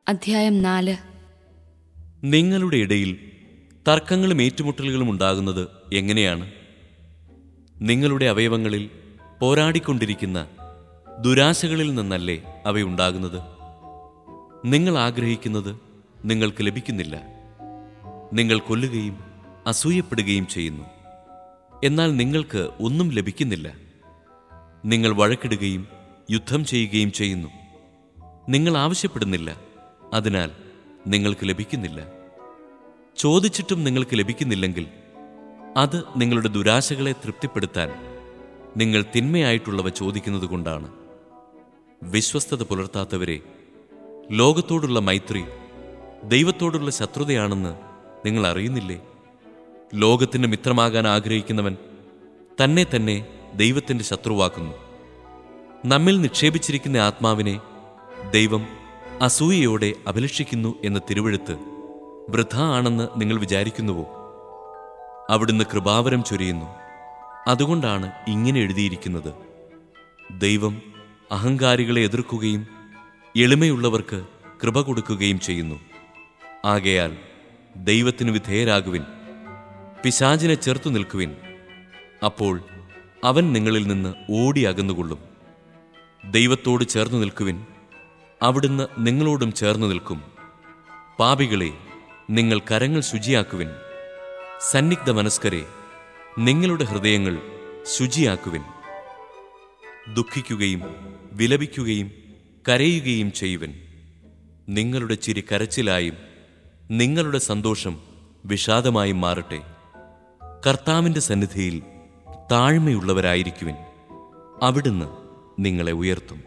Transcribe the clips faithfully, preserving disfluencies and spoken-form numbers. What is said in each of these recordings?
അധ്യായം നാല്. നിങ്ങളുടെ ഇടയിൽ തർക്കങ്ങളും ഏറ്റുമുട്ടലുകളും ഉണ്ടാകുന്നത് എങ്ങനെയാണ്? നിങ്ങളുടെ അവയവങ്ങളിൽ പോരാടിക്കൊണ്ടിരിക്കുന്ന ദുരാശകളിൽ നിന്നല്ലേ അവയുണ്ടാകുന്നത്? നിങ്ങൾ ആഗ്രഹിക്കുന്നത് നിങ്ങൾക്ക് ലഭിക്കുന്നില്ല. നിങ്ങൾ കൊല്ലുകയും അസൂയപ്പെടുകയും ചെയ്യുന്നു, എന്നാൽ നിങ്ങൾക്ക് ഒന്നും ലഭിക്കുന്നില്ല. നിങ്ങൾ വഴക്കിടുകയും യുദ്ധം ചെയ്യുകയും ചെയ്യുന്നു. നിങ്ങൾ ആവശ്യപ്പെടുന്നില്ല, അതിനാൽ നിങ്ങൾക്ക് ലഭിക്കുന്നില്ല. ചോദിച്ചിട്ടും നിങ്ങൾക്ക് ലഭിക്കുന്നില്ലെങ്കിൽ അത് നിങ്ങളുടെ ദുരാശകളെ തൃപ്തിപ്പെടുത്താൻ നിങ്ങൾ തിന്മയായിട്ടുള്ളവ ചോദിക്കുന്നത് കൊണ്ടാണ്. വിശ്വസ്തത പുലർത്താത്തവരെ, ലോകത്തോടുള്ള മൈത്രി ദൈവത്തോടുള്ള ശത്രുതയാണെന്ന് നിങ്ങൾ അറിയുന്നില്ലേ? ലോകത്തിന് മിത്രമാകാൻ ആഗ്രഹിക്കുന്നവൻ തന്നെ തന്നെ ദൈവത്തിൻ്റെ ശത്രുവാക്കുന്നു. നമ്മിൽ നിക്ഷേപിച്ചിരിക്കുന്ന ആത്മാവിനെ ദൈവം അസൂയയോടെ അഭിലഷിക്കുന്നു എന്ന തിരുവെഴുത്ത് വൃഥാ ആണെന്ന് നിങ്ങൾ വിചാരിക്കുന്നുവോ? അവിടുന്ന് കൃപാവരം ചൊരിയുന്നു. അതുകൊണ്ടാണ് ഇങ്ങനെ എഴുതിയിരിക്കുന്നത്: ദൈവം അഹങ്കാരികളെ എതിർക്കുകയും എളിമയുള്ളവർക്ക് കൃപ കൊടുക്കുകയും ചെയ്യുന്നു. ആകയാൽ ദൈവത്തിന് വിധേയരാകുവിൻ, പിശാചിനെ ചെറുത്തു നിൽക്കുവിൻ, അപ്പോൾ അവൻ നിങ്ങളിൽ നിന്ന് ഓടി അകന്നുകൊള്ളും. ദൈവത്തോട് ചേർന്നു നിൽക്കുവിൻ, അവിടുന്ന് നിങ്ങളോടും ചേർന്നു നിൽക്കും. പാപികളെ, നിങ്ങൾ കരങ്ങൾ ശുചിയാക്കുവിൻ. സന്നിഗ്ധ മനസ്കരെ, നിങ്ങളുടെ ഹൃദയങ്ങൾ ശുചിയാക്കുവിൻ. ദുഃഖിക്കുകയും വിലപിക്കുകയും കരയുകയും ചെയ്യുവിൻ. നിങ്ങളുടെ ചിരി കരച്ചിലായും നിങ്ങളുടെ സന്തോഷം വിഷാദമായും മാറട്ടെ. കർത്താവിൻ്റെ സന്നിധിയിൽ താഴ്മയുള്ളവരായിരിക്കുവിൻ, അവിടുന്ന് നിങ്ങളെ ഉയർത്തും.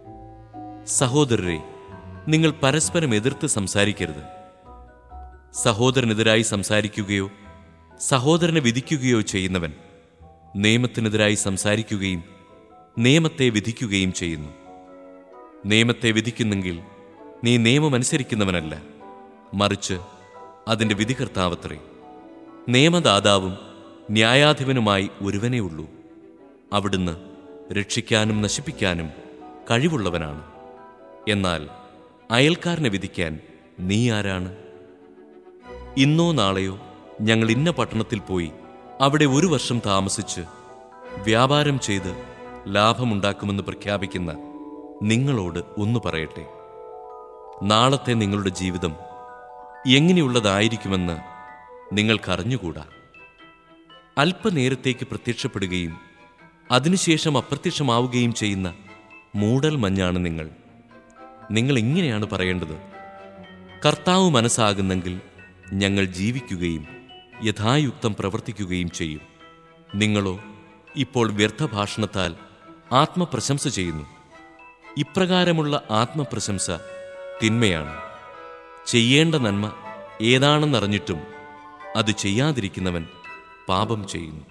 സഹോദരരെ, നിങ്ങൾ പരസ്പരം എതിർത്ത് സംസാരിക്കരുത്. സഹോദരനെതിരായി സംസാരിക്കുകയോ സഹോദരനെ വിധിക്കുകയോ ചെയ്യുന്നവൻ നിയമത്തിനെതിരായി സംസാരിക്കുകയും നിയമത്തെ വിധിക്കുകയും ചെയ്യുന്നു. നിയമത്തെ വിധിക്കുന്നെങ്കിൽ നീ നിയമമനുസരിക്കുന്നവനല്ല, മറിച്ച് അതിൻ്റെ വിധികർത്താവത്രേ. നിയമദാതാവും ന്യായാധിപനുമായി ഒരുവനേ ഉള്ളൂ. അവിടുന്ന് രക്ഷിക്കാനും നശിപ്പിക്കാനും കഴിവുള്ളവനാണ്. എന്നാൽ അയൽക്കാരനെ വിധിക്കാൻ നീ ആരാണ്? ഇന്നോ നാളെയോ ഞങ്ങൾ ഇന്ന പട്ടണത്തിൽ പോയി അവിടെ ഒരു വർഷം താമസിച്ച് വ്യാപാരം ചെയ്ത് ലാഭമുണ്ടാക്കുമെന്ന് പ്രഖ്യാപിക്കുന്ന നിങ്ങളോട് ഒന്ന് പറയട്ടെ. നാളത്തെ നിങ്ങളുടെ ജീവിതം എങ്ങനെയുള്ളതായിരിക്കുമെന്ന് നിങ്ങൾക്കറിഞ്ഞുകൂടാ. അല്പനേരത്തേക്ക് പ്രത്യക്ഷപ്പെടുകയും അതിനുശേഷം അപ്രത്യക്ഷമാവുകയും ചെയ്യുന്ന മൂടൽ മഞ്ഞാണ് നിങ്ങൾ. നിങ്ങൾ ഇങ്ങനെയാണ് പറയേണ്ടത്: കർത്താവ് മനസ്സാകുന്നെങ്കിൽ ഞങ്ങൾ ജീവിക്കുകയും യഥായുക്തം പ്രവർത്തിക്കുകയും ചെയ്യും. നിങ്ങളോ ഇപ്പോൾ വ്യർത്ഥഭാഷണത്താൽ ആത്മപ്രശംസ ചെയ്യുന്നു. ഇപ്രകാരമുള്ള ആത്മപ്രശംസ തിന്മയാണ്. ചെയ്യേണ്ട നന്മ ഏതാണെന്നറിഞ്ഞിട്ടും അത് ചെയ്യാതിരിക്കുന്നവൻ പാപം ചെയ്യുന്നു.